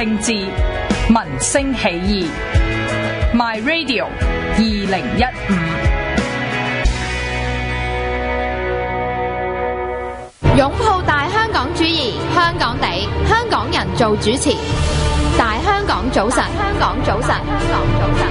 政治，民聲起義。My Radio 2015。 擁抱大香港主義，香港地，香港人做主持。大香港早晨，香港早晨，香港早晨。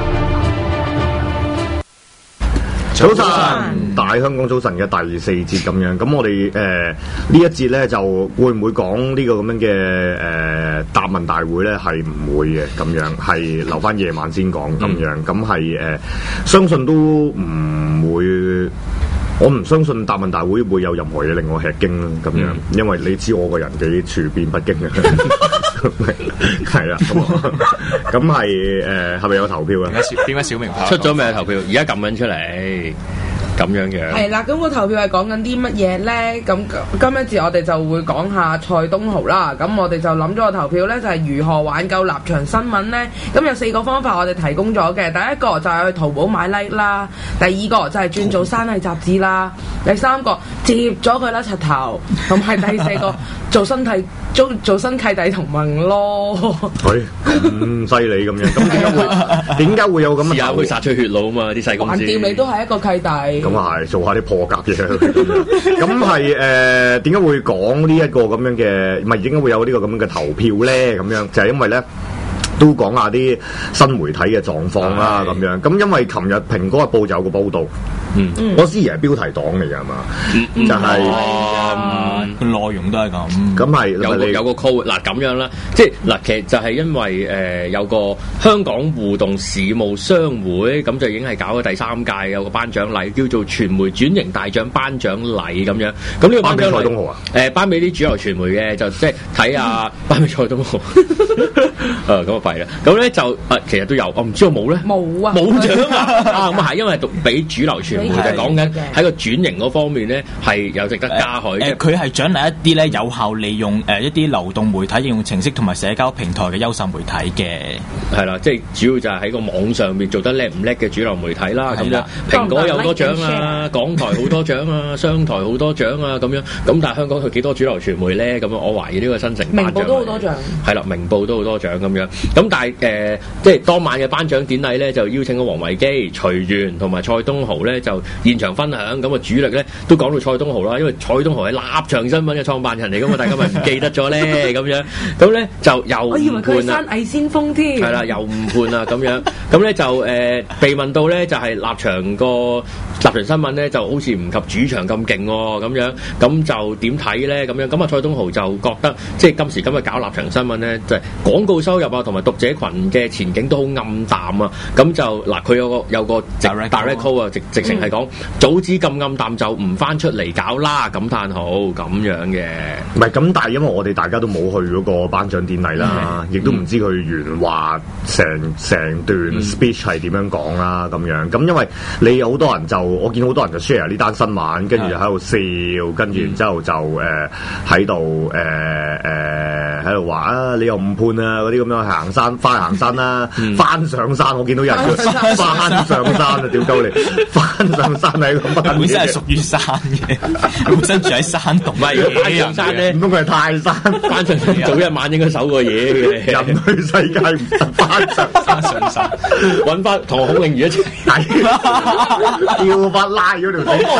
早晨，大香港早晨嘅第4節咁樣，咁我哋呢一節咧就會唔會講呢個咁樣嘅答問大會咧？係唔會嘅，咁樣係留翻夜晚先講咁樣，咁係相信都唔會。我唔相信答問大會會有任何嘢令我吃驚啦，咁樣，因為你知我個人幾處變不驚嘅，係啦，咁係係咪有投票啊？ 點解小明出咗未投票？而家撳緊出嚟。咁樣嘅係啦，咁個投票係講緊啲乜嘢咧？咁今一節我哋就會講下蔡東豪啦。咁我哋就諗咗個投票咧，就係如何挽救立場新聞咧？咁有4個方法我哋提供咗嘅。第一個就係去淘寶買 like 啦，第二個就係轉做山藝雜誌啦，第三個接咗佢啦柒頭，同埋第4個做新契弟同盟咯。 係咁犀利咁樣，咁點解會有咁嘅？ 試下會殺出血路啊嘛！啲細公司橫掂你都係一個契弟。 咁啊係做下啲破格嘢，咁係點解會講呢一個咁樣嘅？唔係點解會有呢個咁樣嘅投票咧？咁樣就係因為咧。都講下啲新媒體嘅狀況啦，咁樣。咁因為琴日《蘋果日報》就有個報導，我思怡係標題黨嚟㗎嘛，就係個內容都係咁。 咁係有個 call 嗱咁樣啦，即係嗱其實就係因為有個香港互動事務商會，咁就已經係搞咗第3屆有個頒獎禮，叫做傳媒轉型大獎頒獎禮咁樣。咁呢個頒獎禮蔡東豪啊？ 頒俾啲主流傳媒嘅，就即係睇下頒俾蔡東豪。咁啊弊啦！咁咧就其實都有，我唔知我冇咧， 冇啊， 冇獎啊！咁係因為讀俾主流傳媒就講緊喺個轉型嗰方面咧係有值得嘉許嘅。 佢係獎勵一啲咧有效利用一啲流動媒體應用程式同埋社交平台嘅優秀媒體嘅， 係啦，即係主要就係喺個網上面做得叻唔叻嘅主流媒體啦。咁樣蘋果有好多獎啊，港台好多獎啊，商台好多獎啊，咁樣咁但係香港佢幾多主流傳媒咧？咁樣我懷疑呢個新城明報都好多獎， 係啦，明報都好多獎咁樣。咁但係即係當晚嘅頒獎典禮咧，就邀請咗王維基、徐源同埋蔡東豪咧，就現場分享。咁啊，主力咧都講到蔡東豪啦，因為蔡東豪係立場新聞嘅創辦人嚟噶嘛，大家咪唔記得咗咧咁樣。咁咧就又誤判啦。 我以為佢係山藝先鋒添。 係啦，又誤判啦咁樣。咁咧就被問到咧，就係立場新聞咧，就好似唔及主場咁勁喎咁樣。咁就點睇咧？咁樣咁啊，蔡東豪就覺得即係今時今日搞立場新聞咧，就係廣告收入啊，同埋讀者群嘅前景都好暗淡啊！咁就嗱，佢有個direct call 啊，直情係講早知咁暗淡就唔翻出嚟搞啦，感嘆號咁樣嘅。 唔係咁，但係因為我哋大家都冇去嗰個頒獎典禮啦，亦都唔知佢原話成段 speech 係點樣講啦咁樣。咁因為你有好多人我見好多人就 share 呢單新聞，跟住就喺度笑，跟住然之後就喺度話啊，你又誤判啊嗰啲咁樣行山翻行山啦，翻上山我見到有人叫翻上山啊，屌鳩你翻上山係咁翻， 本身係屬於山嘅，本身住喺山洞， 唔係如果翻上山咧， 唔通佢係泰山翻上山早一晚應該守過嘢嘅。 人類世界唔得翻上山， 揾翻同孔穎儀一齊吊法拉咗條腿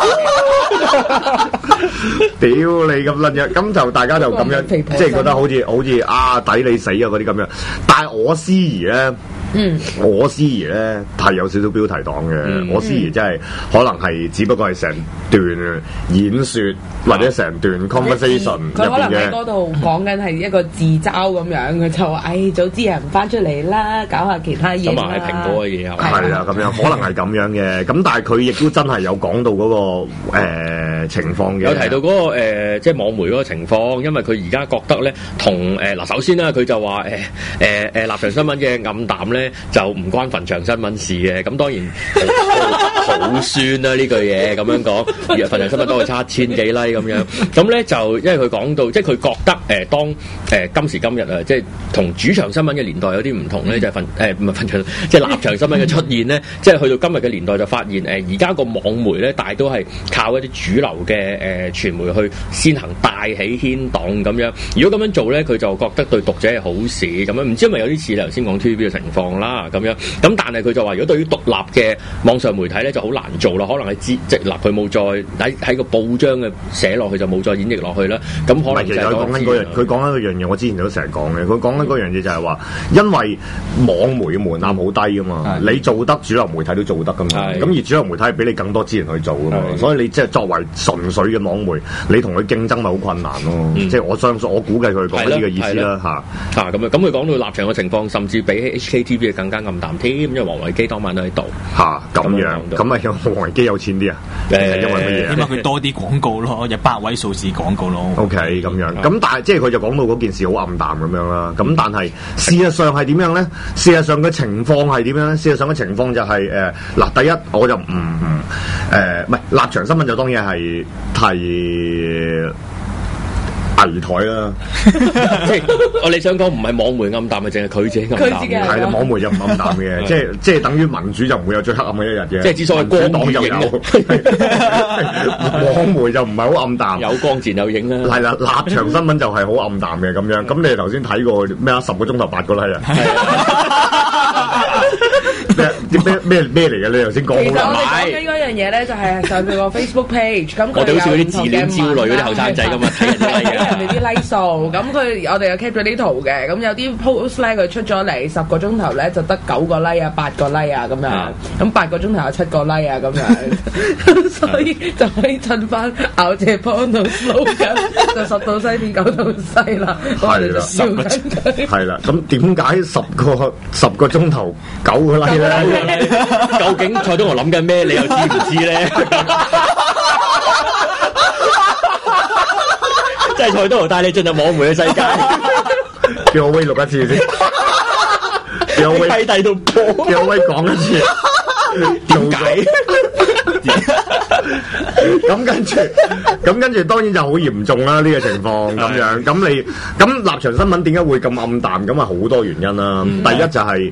屌你咁撚樣，咁就大家就咁樣，即係覺得好似啊抵你死啊嗰啲咁樣，但係我思怡咧。我思怡咧係有少少標題黨嘅，我思怡真係可能係只不過係成段演說或者成段 conversation 入邊嘅， 佢可能喺嗰度講緊係一個自嘲咁樣，佢就話：早知人唔翻出嚟啦，搞下其他嘢啦。 咁啊係蘋果嘅嘢係啦，咁樣可能係咁樣嘅，咁但係佢亦都真係有講到嗰個情況嘅， 有提到嗰個即係網媒嗰個情況，因為佢而家覺得咧同嗱首先啦，佢就話立場新聞嘅暗淡咧。就唔關墳場新聞事嘅，咁當然好酸啦呢句嘢咁樣講，墳場新聞都係差1000幾 like 咁樣，咁咧就因為佢講到，即係佢覺得當今時今日啊，即係同主場新聞嘅年代有啲唔同咧，就係唔係墳場，即係立場新聞嘅出現咧，即係去到今日嘅年代就發現而家個網媒咧，大都係靠一啲主流嘅傳媒去先行帶起牽黨咁樣。如果咁樣做咧，佢就覺得對讀者係好事咁樣。唔知係咪有啲似你頭先講 TVB 嘅情況啦咁樣。咁但係佢就話，如果對於獨立嘅網上媒體咧就好難做啦，可能係直立佢冇再喺個報章嘅寫落去就冇再演繹落去啦。咁可能其實佢講緊嗰樣，佢講緊嗰樣嘢，我之前都成日講嘅。佢講緊嗰樣嘢就係話，因為網媒嘅門檻好低噶嘛，你做得主流媒體都做得噶嘛。咁而主流媒體係俾你更多資源去做噶嘛，所以你即係作為純粹嘅網媒，你同佢競爭咪好困難咯。即係我相信，我估計佢講緊呢個意思啦嚇。 咁樣，咁佢講到立場嘅情況，甚至比起 HKTV 更加暗淡添，因為黃維基當晚都喺度嚇咁樣。咁啊，黃維基有錢啲啊？因為乜嘢？ 因為佢多啲廣告咯，有8位數字廣告咯。 OK，咁樣。咁但係即係佢就講到嗰件事好暗淡咁樣啦。咁但係事實上係點樣咧？事實上嘅情況係點樣咧？事實上嘅情況就係嗱，第一我就唔係立場新聞就當然係危台啦， 即係我哋想講唔係網媒暗淡，咪淨係佢自己暗淡。 係啦，網媒就唔暗淡嘅，即係等於民主就唔會有最黑暗嘅一日嘅。 即係之所以光黨就有， 網媒就唔係好暗淡， 有光自然有影啦。 係啦，立場新聞就係好暗淡嘅咁樣。咁你哋頭先睇過咩啊？10個鐘頭8個 like 啊！咩嚟嘅？你頭先講其實我哋講緊嗰樣嘢咧，就係上佢個 Facebook page。咁我哋好似嗰啲自戀焦慮嗰啲後生仔咁啊，睇人哋啲 like 數。咁我哋又 keep 咗啲圖嘅。咁有啲 post 咧，佢出咗嚟10個鐘頭咧，就得9個 like 啊、8個 like 啊咁樣。咁8個鐘頭有7個 like 啊咁樣。所以就可以襯翻咬謝幫到 slogan，就10到西變9到西啦。我哋就笑緊佢。 係啦，咁點解10個鐘頭9個 like 咧？ 究竟蔡東豪諗緊咩？你又知唔知咧？即係蔡東豪帶你進入網媒嘅世界， 叫我威錄一次先，叫我威低低到波， 叫我威講一次，點解？咁跟住當然就好嚴重啦，呢個情況咁樣。咁立場新聞點解會咁暗淡？咁啊好多原因啦。第一就係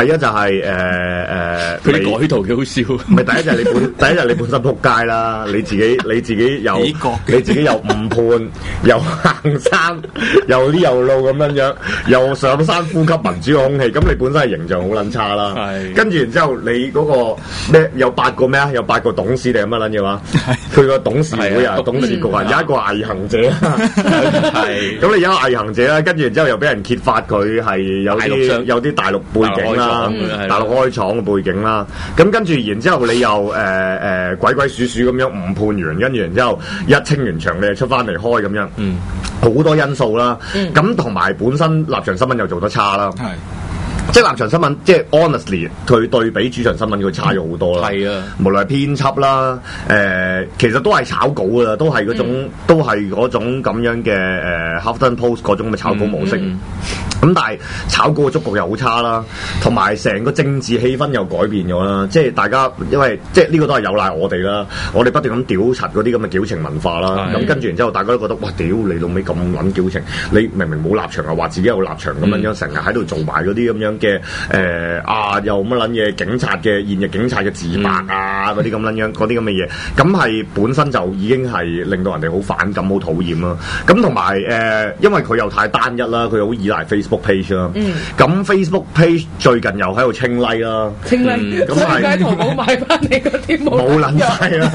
佢啲改圖幾好笑。 唔係第一就係你本身撲街啦，你自己又誤判，又行山，又呢又路咁樣，又上山呼吸民主嘅空氣，咁你本身係形象好撚差啦。跟住然之後你嗰個咩有8個咩啊？有8個董事定係乜撚嘢話？佢個董事會啊，董事局啊，有一個毅行者啦，咁你有毅行者啦，跟住然之後又俾人揭發佢係有啲大陸背景啦，大陸開廠嘅背景啦，咁跟住然之後你又鬼鬼祟祟咁樣誤判完，跟住然之後一清完場你就出翻嚟開咁樣，好多因素啦，咁同埋本身立場新聞又做得差啦。即係立場新聞，即係 honestly，佢對比主場新聞佢差咗好多啦。係啊，無論係編輯啦，其實都係炒稿噶啦，都係嗰種咁樣嘅Huffington Post 嗰種嘅炒稿模式。咁但係炒稿嘅觸覺又好差啦，同埋成個政治氣氛又改變咗啦。即係大家因為即係呢個都係有賴我哋啦，我哋不斷咁屌柒嗰啲咁嘅矯情文化啦。咁跟住然之後，大家都覺得哇屌你老味咁撚矯情，你明明冇立場啊，話自己有立場咁樣，成日喺度做埋嗰啲咁樣嘅又乜撚嘢警察嘅現役警察嘅自白啊嗰啲咁撚樣嗰啲咁嘅嘢，咁係本身就已經係令到人哋好反感好討厭啦。咁同埋因為佢又太單一啦，佢好依賴Facebook page 啦。咁 Facebook page 最近又喺度清 like 啦， 清 like，咁係喺淘寶買翻你嗰啲冇撚晒啦。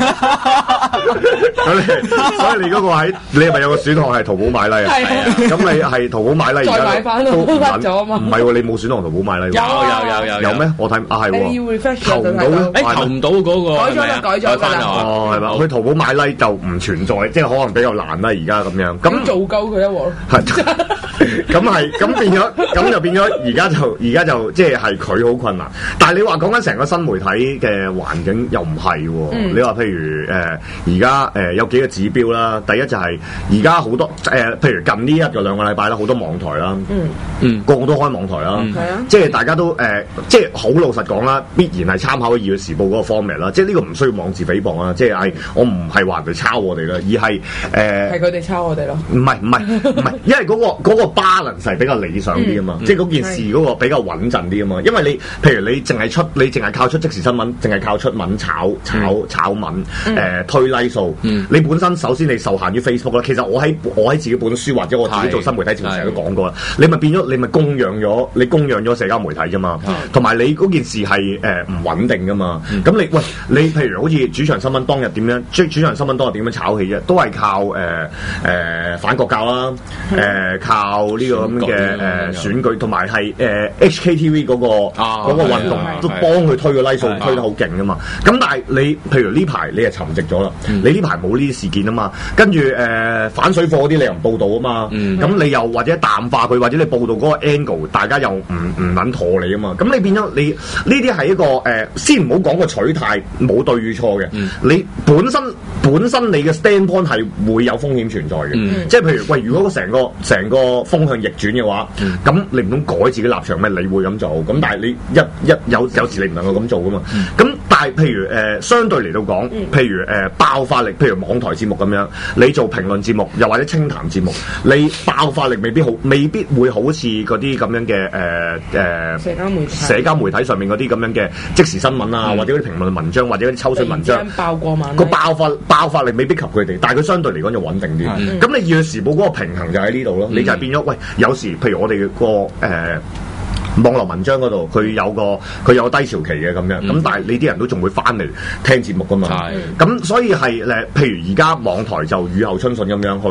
所以你嗰個你係咪有個選項係淘寶買 like 啊？咁你係淘寶買 like 再買翻都甩咗啊嘛？ 唔係喎，你冇選項淘寶買 like。有咩？我睇係喎，投唔到咧， 投唔到嗰個改咗啦， 哦係嘛？佢淘寶買 like 就唔存在，即係可能比較難啦而家咁樣。咁做鳩佢一鑊。 咁變咗，咁就變咗而家就即係佢好困難。但係你話講緊成個新媒體嘅環境又唔係喎。你話譬如而家有幾個指標啦。第一就係而家好多譬如近呢2個禮拜啦，好多網台啦，個個都開網台啦。即係大家都即係好老實講啦，必然係參考《2月時報》嗰個 format 啦。即係呢個唔需要妄自菲薄啊！即係我唔係話人哋抄我哋啦，而係係佢哋抄我哋咯。 唔係，因為嗰個巴 balance 係比較理想啲啊嘛，即係嗰件事嗰個比較穩陣啲啊嘛。因為你譬如你淨係靠出即時新聞，淨係靠出文炒文，推 like 數，你本身首先你受限於 Facebook 啦。其實我喺自己本書或者我自己做新媒體前成日都講過啦，你咪變咗你咪供養咗社交媒體啫嘛，同埋你嗰件事係唔穩定噶嘛。咁你譬如好似主場新聞當日點樣，主場新聞當日點樣炒起啫，都係靠反國教啦，靠呢個咁嘅選舉，同埋係HKTV 嗰個運動都幫佢推個 like 數推得好勁噶嘛。咁但係你譬如呢排你係沉寂咗啦，你呢排冇呢啲事件啊嘛，跟住反水貨嗰啲你又唔報導啊嘛，咁你又或者淡化佢，或者你報導嗰個 angle 大家又唔撚妥你啊嘛，咁你變咗你呢啲係一個先唔好講個取態冇對與錯嘅，你本身你嘅 standpoint 係會有風險存在嘅，即係譬如如果成個風向逆轉嘅話，咁你唔通改自己立場咩？你會咁做，咁但係你有時你唔能夠咁做噶嘛，咁但係譬如相對嚟到講，譬如爆發力，譬如網台節目咁樣，你做評論節目又或者清談節目，你爆發力未必會好似嗰啲咁樣嘅社交媒體上面嗰啲咁樣嘅即時新聞啊，或者嗰啲評論文章或者嗰啲抽水文章爆過嘛，個爆發力未必及佢哋，但係佢相對嚟講就穩定啲。咁你《時報》嗰個平衡就喺呢度咯，你就係變咗有時譬如我哋個網絡文章嗰度，佢有低潮期嘅咁樣，咁但係你啲人都仲會翻嚟聽節目噶嘛，咁所以係譬如而家網台就雨後春筍咁樣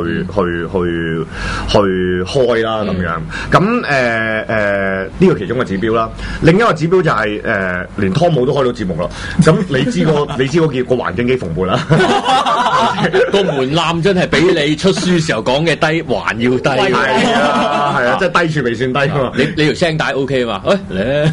去開啦咁樣，咁呢個其中嘅指標啦，另一個指標就係連湯姆都開到節目啦，咁你知個環境幾蓬勃啦， 個門檻真係比你出書時候講嘅低還要低， 係啊，即係低處未算低啊嘛， 你條聲帶 OK。嘛，嚟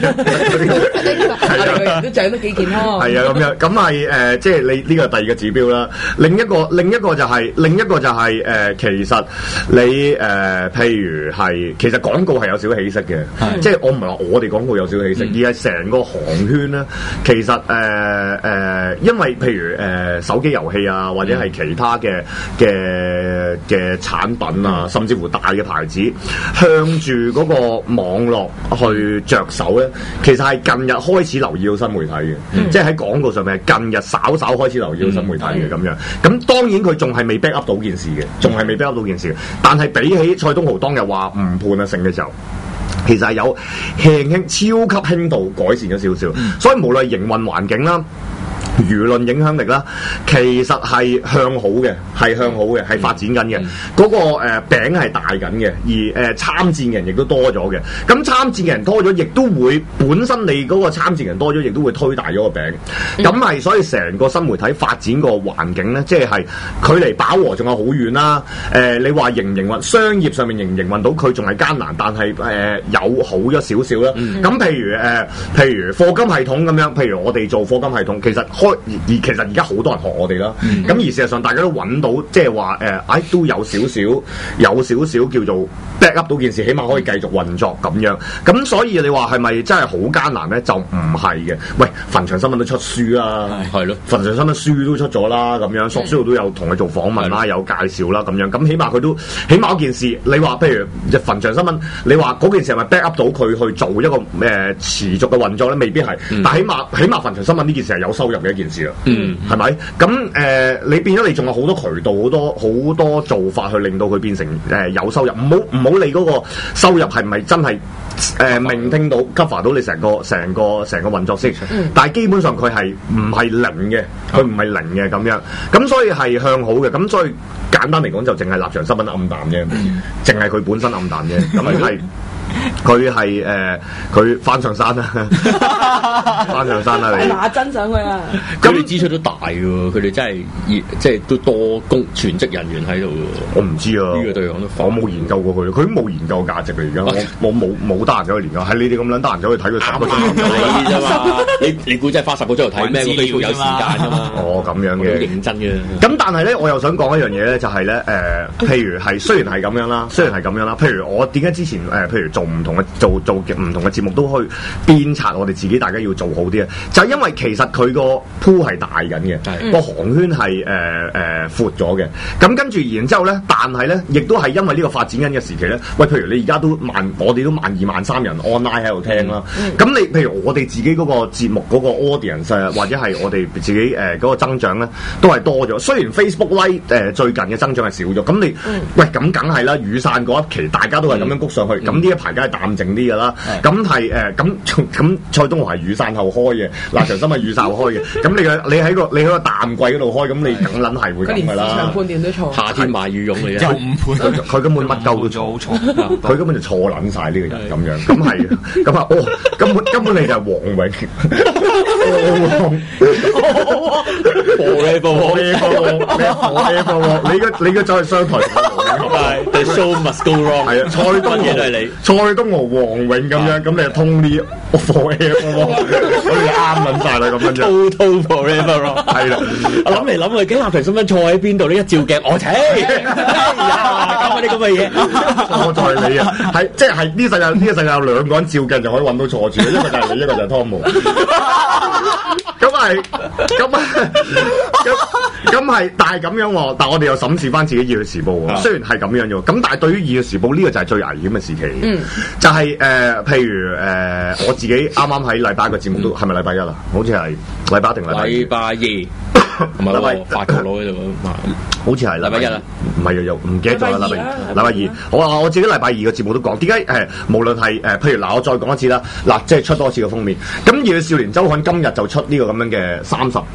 都長得幾健康。 係啊，咁樣咁係即係你呢個第二個指標啦。另一個就係其實你譬如係其實廣告係有少少起色嘅，即係我唔係話我哋廣告有少少起色，而係成個行圈咧，其實因為譬如手機遊戲啊，或者係其他嘅產品啊，甚至乎大嘅牌子向住嗰個網絡去着手咧，其實係近日開始留意到新媒體嘅，即係喺廣告上面係近日稍開始留意到新媒體嘅咁樣。咁當然佢仲係未 back up 到件事嘅，但係比起蔡東豪當日話誤判啊成嘅時候，其實係有超級輕度改善咗少少。所以無論營運環境啦，輿論影響力啦，其實係向好嘅，係發展緊嘅。嗰個餅係大緊嘅，而參戰嘅人亦都多咗嘅。咁參戰嘅人多咗，亦都會本身你嗰個參戰人多咗，亦都會推大咗個餅。咁係所以成個新媒體發展個環境咧，即係距離飽和仲有好遠啦。你話營唔營運，商業上面營唔營運到佢仲係艱難，但係有好咗少少啦。咁譬如課金系統咁樣，譬如我哋做課金系統，其實其實而家好多人學我哋啦，咁而事實上大家都揾到，即係話都有少少叫做 back up 到件事，起碼可以繼續運作咁樣。咁所以你話係咪真係好艱難咧？就唔係嘅。喂，墳場新聞都出書啦，係咯，墳場新聞書都出咗啦，咁樣索書都有同佢做訪問啦，有介紹啦，咁樣。咁起碼嗰件事，你話譬如墳場新聞，你話嗰件事係咪 back up 到佢去做一個持續嘅運作咧？未必係，但起碼墳場新聞呢件事係有收入嘅一件事啦，係咪？咁你變咗你仲有好多渠道，好多做法去令到佢變成有收入。唔好理嗰個收入係咪真係明聽到 cover 到你成個運作先，但係基本上佢係唔係零嘅，咁樣。咁所以係向好嘅。咁所以簡單嚟講就淨係立場新聞暗淡啫，淨係佢本身暗淡啫。咁係。佢翻上山啦，翻上山啦！你拿真上去啊！ 咁你支出都大喎，佢哋真係即係都多全職人員喺度喎。 我唔知啊， 呢個對我都我冇研究過佢，佢都冇研究價值嚟而家。我冇得閒走去研究，係你哋咁撚得閒走去睇佢10個鐘啫嘛？你估真係花10個鐘頭睇咩？佢要有時間㗎嘛？ 哦，咁樣嘅， 認真嘅。 咁但係咧，我又想講一樣嘢咧，就係咧譬如係雖然係咁樣啦，譬如我點解之前譬如做唔同嘅做唔同嘅節目都去鞭策我哋自己，大家要做好啲啊！就係因為其實佢個鋪係大緊嘅，個行圈係闊咗嘅。咁跟住然之後咧，大係咧，亦都係因為呢個發展緊嘅時期咧，喂，譬如你而家都我哋都12,000人 online 喺度聽啦。咁你譬如我哋自己嗰個節目嗰個 audience 或者係我哋自己嗰個增長咧，都係多咗。雖然 Facebook like 最近嘅增長係少咗，咁你喂咁梗係啦，雨傘嗰一期大家都係咁樣谷上去，咁呢一排梗係淡靜啲㗎啦。咁係咁蔡東豪係雨傘後開嘅，立場新聞雨傘後開嘅。咁你喺個淡季嗰度開，咁你梗撚係會咁㗎啦。 市場判斷都錯。 夏天賣羽絨嚟嘅， 有誤判， 佢根本乜鳩都錯，佢根本就錯撚晒呢個人咁樣。咁係咁啊！根本你就係黃永。你而家走去商台， 係 The show must go wrong。係啊，蔡東豪、黃永咁樣，咁你就通啲 forever， 所以啱撚晒啦咁樣啫。 Total forever wrong。係啦，我諗嚟諗去，幾立場新聞錯喺邊度？呢一照鏡，我搞啲咁嘅嘢， 錯在你啊！係即係呢個世界有兩個人照鏡就可以揾到錯處，一個就係你，一個就係湯姆。咁係，但係咁樣喎。但係我哋又審視翻自己《熱血時報》喎。雖然係咁樣啫，咁但係對於《熱血時報》呢個就係最危險嘅時期。就係譬如我自己啱啱喺禮拜一個節目都係咪禮拜一啊？好似係禮拜一定禮拜二。同埋喎，法國佬喺度好似係禮拜一啊，唔係又唔記得咗啦。禮拜二，我自己禮拜二嘅節目都講，點解無論係譬如嗱，我再講一次啦，嗱，即係出多次嘅封面。咁《熱血少年週刊》今日就出呢個咁樣嘅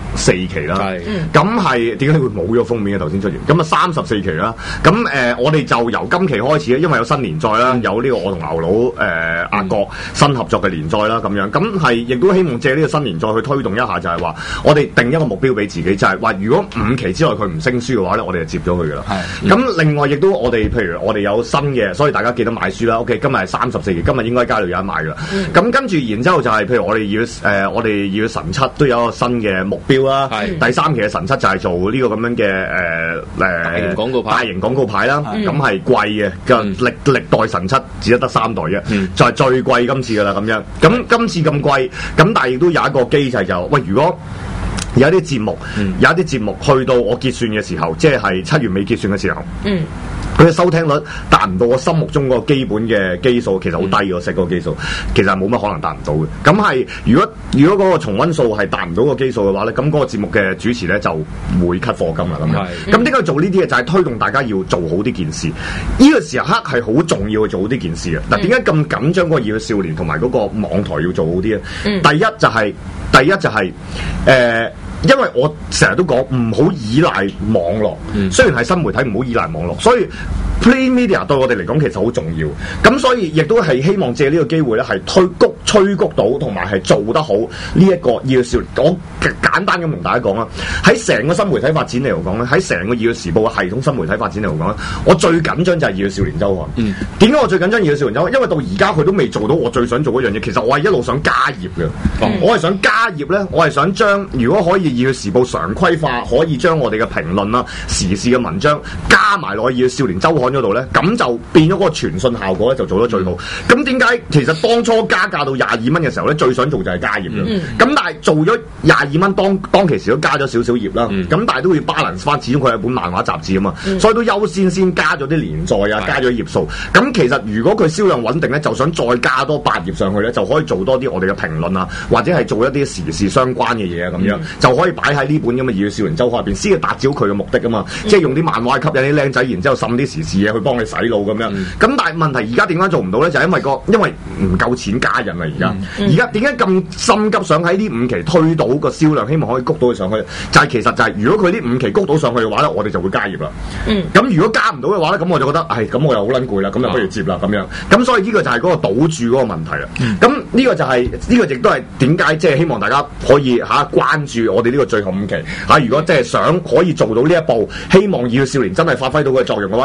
34期啦。咁係點解會冇咗封面嘅頭先出現？咁啊34期啦。咁我哋就由今期開始咧，因為有新連載啦，有呢個我同牛佬阿國新合作嘅連載啦，咁樣咁係亦都希望借呢個新連載去推動一下，就係話我哋定一個目標俾自己。就係話，如果5期之內佢唔升書嘅話咧，我哋就接咗佢噶啦。咁另外亦都我哋，譬如我哋有新嘅，所以大家記得買書啦。OK， 今日係34期，今日應該街度有得買噶啦。咁跟住然之後就係、是，譬如我哋要神七都有一個新嘅目標啦。第3期嘅神七就係做呢個咁樣嘅大型廣告牌啦。咁係貴嘅，歷代神七只得3代啫，就係最貴今次噶啦咁樣。咁今次咁貴，咁但係亦都有一個機制就，喂，如果有一啲節目去到我結算嘅時候，即係7月尾結算嘅時候，佢嘅收聽率達唔到我心目中嗰個基本嘅基數，其實好低嘅，食嗰個基數，其實係冇乜可能達唔到嘅。咁係如果嗰個重溫數係達唔到個基數嘅話咧，咁嗰個節目嘅主持咧就會 cut 課金啦咁樣。咁點解做呢啲嘢就係推動大家要做好呢件事？呢個時刻係好重要去做好呢件事嘅。嗱，點解咁緊張嗰個熱血少年同埋嗰個網台要做好啲咧？第一就係因為我成日都講唔好依賴網絡，雖然係新媒體，唔好依賴網絡，所以 Play Media 對我哋嚟講其實好重要。咁所以亦都係希望借呢個機會咧，係催谷到同埋係做得好呢一個熱血少年。我簡單咁同大家講啦，喺成個新媒體發展嚟講咧，喺成個熱血時報嘅系統新媒體發展嚟講咧，我最緊張就係熱血少年週刊。點解我最緊張熱血少年週刊？因為到而家佢都未做到我最想做嗰樣嘢。其實我係一路想加頁嘅，我係想加頁咧，我係想將如果可以熱血時報常規化，可以將我哋嘅評論啦、時事嘅文章加埋落去熱血少年週刊嗰度咧，咁就變咗嗰個傳訊效果咧，就做得最好。咁點解其實當初加價到22蚊嘅時候咧，最想做就係加頁嘅。咁但係做咗22蚊，當其時都加咗少少頁啦。咁但係都要 balance 翻，始終佢係一本漫畫雜誌啊嘛。所以都優先加咗啲連載啊，加咗頁數。咁其實如果佢銷量穩定咧，就想再加多8頁上去咧，就可以做多啲我哋嘅評論啊，或者係做一啲時事相關嘅嘢啊，咁樣就可以擺喺呢本咁嘅熱血少年週刊入邊，先係達到佢嘅目的啊嘛。即係用啲漫畫吸引啲僆仔，然之後滲啲時事嘢去幫你洗腦咁樣。咁但係問題而家點解做唔到咧？就係因為唔夠錢加人啊！而家點解咁心急想喺呢5期推到個銷量，希望可以谷到佢上去？就係其實就係如果佢呢5期谷到上去嘅話咧，我哋就會加頁啦。咁如果加唔到嘅話咧，咁我就覺得咁我又好撚攰啦，咁就不如接啦咁樣。咁所以呢個就係嗰個賭注嗰個問題啦。咁呢個就係呢個亦都係點解即係希望大家可以關注我哋呢個最後5期。如果即係想可以做到呢一步，希望熱血少年真係發揮到佢嘅作用嘅話，咁啊大家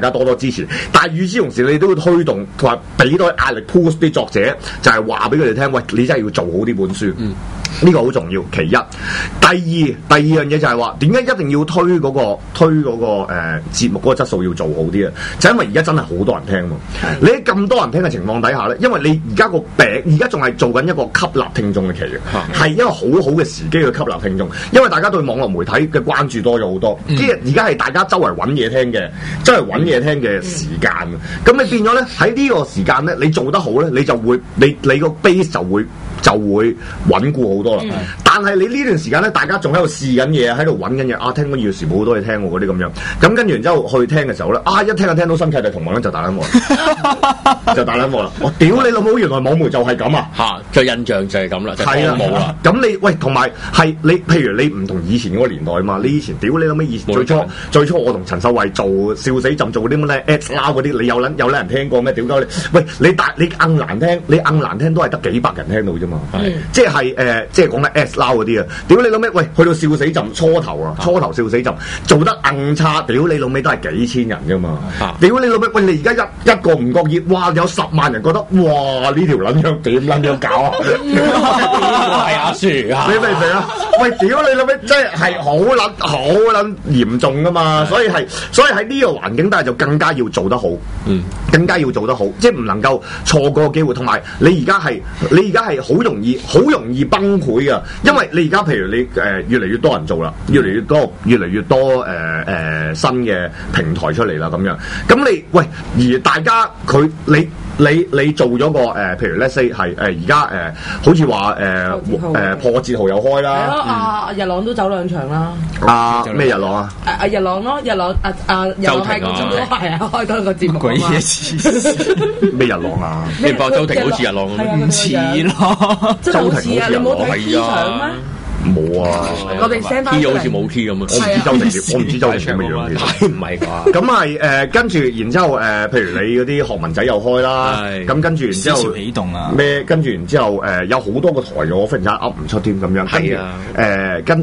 家多多支持。但係與此同時，你都要推動同埋俾多壓力 push 啲作者，就係話俾佢哋聽，喂，你真係要做好呢本書。呢個好重要，其一。第二樣嘢就係話，點解一定要推嗰個節目嗰個質素要做好啲啊？就因為而家真係好多人聽喎。你喺咁多人聽嘅情況底下咧，因為你而家個餅，而家仲係做緊一個吸納聽眾嘅期嘅，係一個好好嘅時機去吸納聽眾。因為大家對網絡媒體嘅關注多咗好多，即係而家係大家周圍揾嘢聽嘅，周圍揾嘢聽嘅時間。咁你變咗咧喺呢個時間咧，你做得好咧，你就會你個 base 就會穩固好多啦。但係你呢段時間咧，大家仲喺度試緊嘢，喺度揾緊嘢啊！聽《要時報》好多嘢聽喎，嗰啲咁樣。咁跟住然之後去聽嘅時候咧，一聽就聽到新契弟同盟咧，就大撚鑊，就大撚鑊啦！我屌你老母，原來網媒就係咁啊！ 就印象就係咁啦，係啦冇啦。 咁你喂，同埋係你，譬如你唔同以前嗰個年代啊嘛，你以前屌你老味，以前最初我同陳秀慧做笑死朕做嗰啲乜咧 X 撈嗰啲，你有撚人聽過咩？屌鳩你！喂，你硬難聽都係得幾百人聽到啫嘛，即係即係講緊 S 撈嗰啲啊！屌你老味，喂，去到笑死朕初頭笑死朕做得硬差，屌你老味都係幾千人啫嘛！屌你老味，喂，你而家一個唔覺意，哇，有10萬人覺得，哇，呢條撚樣點撚樣搞啊？ 係阿樹啊！ 你明唔明啊？喂，屌你老味，真係好撚嚴重噶嘛！所以喺呢個環境底下就更加要做得好，更加要做得好，即係唔能夠錯過個機會。同埋你而家係好容易崩潰噶，因為你而家譬如你越嚟越多人做啦，越嚟越多新嘅平台出嚟啦，咁樣。咁你喂，而大家你做咗個譬如 let's say 係而家好似話破折號又開啦， 係咯，日朗都走2場啦。 咩日朗啊？ 日朗咯，日朗日朗係個節目，係啊，開多個節目。 鬼嘢事！ 咩日朗啊？ 你話周庭好似日朗咁， 唔似咯。 真係好似啊！你冇睇 T 場咩？ 冇啊！ 我哋 send 翻 T 好似冇 T 咁啊！ 我唔知周庭點嘅樣嘅， 唔係啩？ 咁係跟住，然之後譬如你嗰啲學文仔又開啦，咁跟住然之後起動啊咩？跟住然之後有好多個台嘅，我忽然之間噏唔出添咁樣。係啊，跟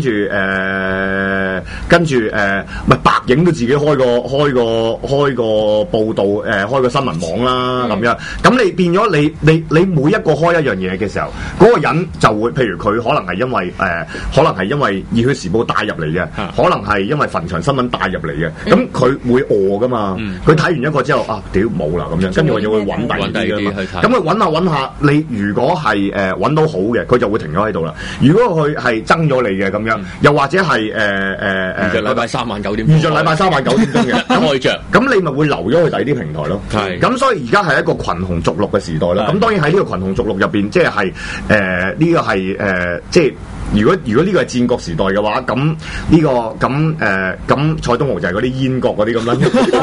住咪白影都自己開個報導開個新聞網啦咁樣。咁你變咗你每一個開一樣嘢嘅時候，嗰個人就會譬如佢可能係因為熱血時報帶入嚟嘅，可能係因為墳場新聞帶入嚟嘅，咁佢會餓噶嘛？佢睇完一個之後屌冇啦咁樣，跟住我就會揾第二啲㗎嘛。咁佢揾下，你如果係揾到好嘅，佢就會停咗喺度啦。如果佢係憎咗你嘅咁樣，又或者係預著禮拜3晚9點， 預著禮拜3晚9點鐘嘅開着， 咁你咪會留咗去第二啲平台咯。咁所以而家係一個群雄逐鹿嘅時代啦。咁當然喺呢個群雄逐鹿入邊，即係呢個係即係。如果呢個係戰國時代嘅話，咁呢個咁蔡東豪就係嗰啲燕國嗰啲咁樣，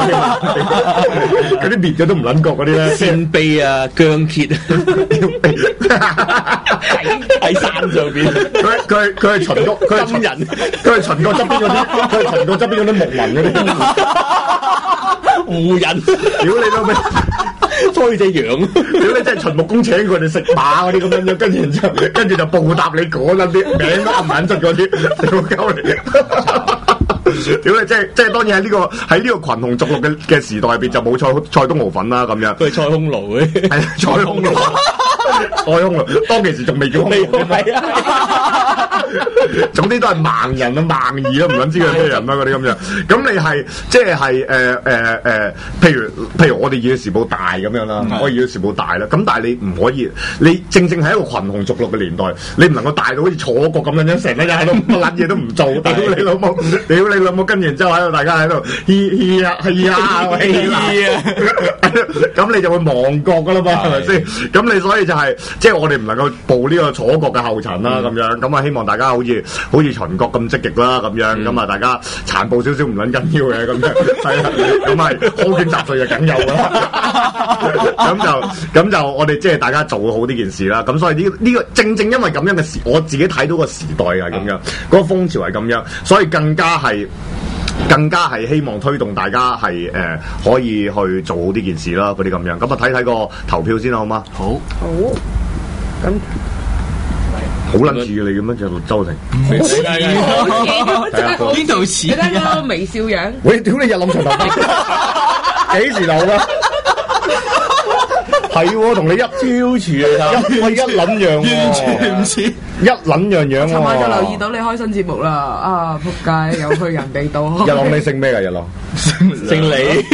嗰啲滅咗都唔撚國嗰啲咧， 鮮卑啊、姜傑喺山上邊， 佢係秦國，佢係秦人，佢係秦國側邊嗰啲牧民嗰啲胡人，屌你老味！ 開隻羊， 屌你真係秦穆公請佢哋食馬嗰啲咁樣，跟住就報答你嗰撚啲名都噏唔撚出嗰啲，屌鳩嚟！屌你，即係當然喺呢個群雄逐鹿嘅時代入邊就冇蔡東豪粉啦咁樣。 佢係蔡匈奴嘅， 係蔡匈奴，蔡匈奴當其時仲未叫匈奴，係啊。總之都係盲人啊、盲兒啦，唔撚知佢係咩人啦嗰啲咁樣。咁你係即係譬如我哋熱血時報大咁樣啦，我熱血時報大啦。咁但係你唔可以，你正係一個群雄逐鹿嘅年代，你唔能夠大到好似楚國咁樣成日喺度乜撚嘢都唔做，屌你老母，屌你老母，跟住然之後喺度大家喺度嘻啊，咁你就會亡國噶啦嘛，係咪先？咁你所以就係即係我哋唔能夠步呢個楚國嘅後塵啦，咁樣咁啊，希望大家好似秦國咁積極啦，咁樣咁啊，大家殘暴少少唔撚緊要嘅咁樣，係啊，咁係苛捐雜稅就梗有啦，咁就我哋即係大家做好呢件事啦。咁所以呢個正因為咁樣嘅時，我自己睇到個時代係咁樣，嗰個風潮係咁樣，所以更加係希望推動大家係可以去做好呢件事啦，嗰啲咁樣。咁啊睇睇個投票先啦，好嗎？好，咁。好撚似嘅你咁樣就周庭， 邊度似？ 你睇個微笑樣。 喂，屌你日諗長頭髮！ 幾時留啊？係喎，同你一超似啊！ 我一撚樣喎， 完全唔似。 一撚樣樣喎。 尋晚就留意到你開新節目啦，啊仆街又去人哋度。 日朗你姓咩㗎？日朗姓李，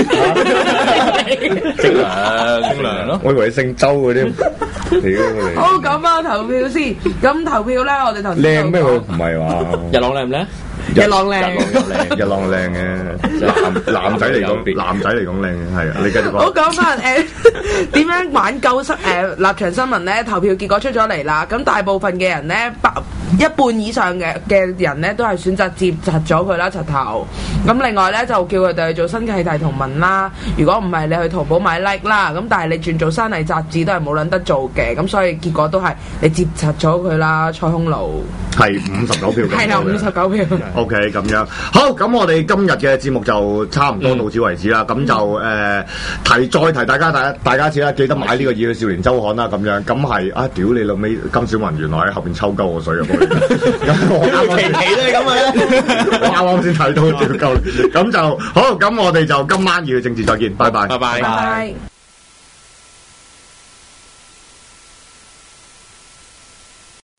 姓梁咯。 我以為你姓周嗰啲。屌你！ 好咁啊，投票先。咁投票咧，我哋頭先靚咩？佢唔係話日朗靚唔靚？ 日朗靚， 日朗靚嘅，男仔嚟講，男仔嚟講靚嘅，係啊，你繼續講。 好講翻點樣挽救立場新聞咧？投票結果出咗嚟啦，咁大部分嘅人咧，一半以上嘅人咧，都係選擇接實咗佢啦，柒頭。咁另外咧，就叫佢哋去做新契弟同文啦。如果唔係，你去淘寶買 like 啦。咁但係你轉做山泥雜誌都係冇撚得做嘅。咁所以結果都係你接實咗佢啦，蔡空路係59票嘅。 係啦，59票。 OK，咁樣好，咁我哋今日嘅節目就差唔多到此為止啦。咁就再提大家一次啦，記得買呢個《熱血少年周刊》啦。咁樣咁係啊，屌你老尾，金小文原來喺後邊抽鳩我水啊！咁我期期都係咁嘅， 啱啱先睇到屌鳩，咁就好。咁我哋就今晚熱血政治再見，拜拜， 拜拜。 拜拜。